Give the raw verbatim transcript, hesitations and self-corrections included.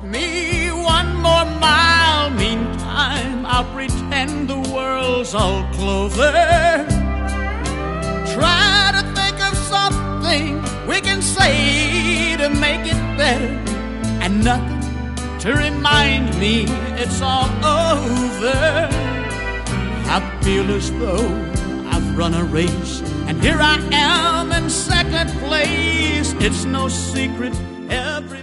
me one more mile. Meantime, I'll pretend the world's all closer. Try to think of something we can say to make it better, and nothing to remind me it's all over. I feel as though I've run a race, and here I am in second place. It's no secret, every